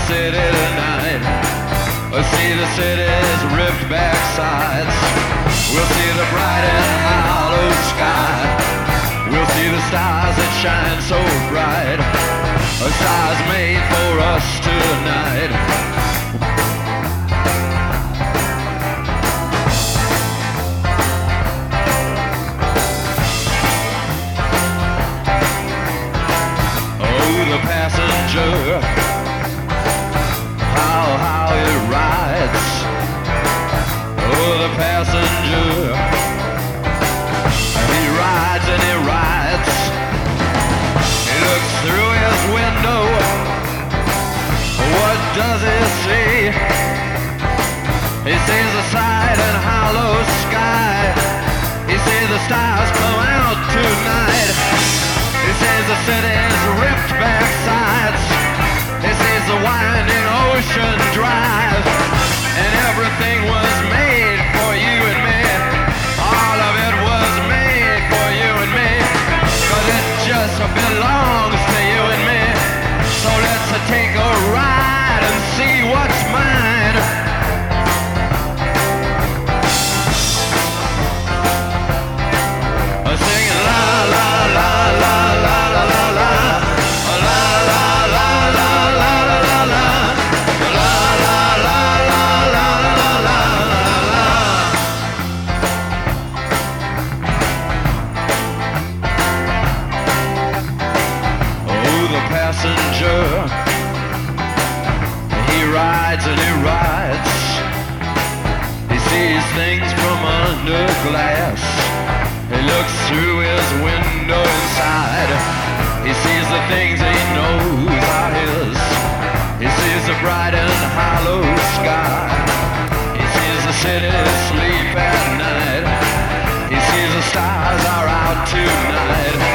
city tonight. We'll see the city's ripped back sides. We'll see the bright and hollow sky. We'll see the stars that shine so bright. A stars made for us tonight. The passenger, how he rides. Oh, the passenger, he rides and he rides. He looks through his window. What does he see? He sees the side and hollow sky. He sees the stars come out tonight. He sees the city's ripped back sides. He sees the winding ocean drive. And everything was made for you and me. All of it was made for you and me. 'Cause it just belongs to you and me. So let's take a ride and see what's mine. Singing la la la la la la la la la la la la la la la la passenger, he rides and he rides. He sees things from under glass. He looks through his window inside. He sees the things he knows are his. He sees the bright and hollow sky. He sees the city sleep at night. He sees the stars are out tonight.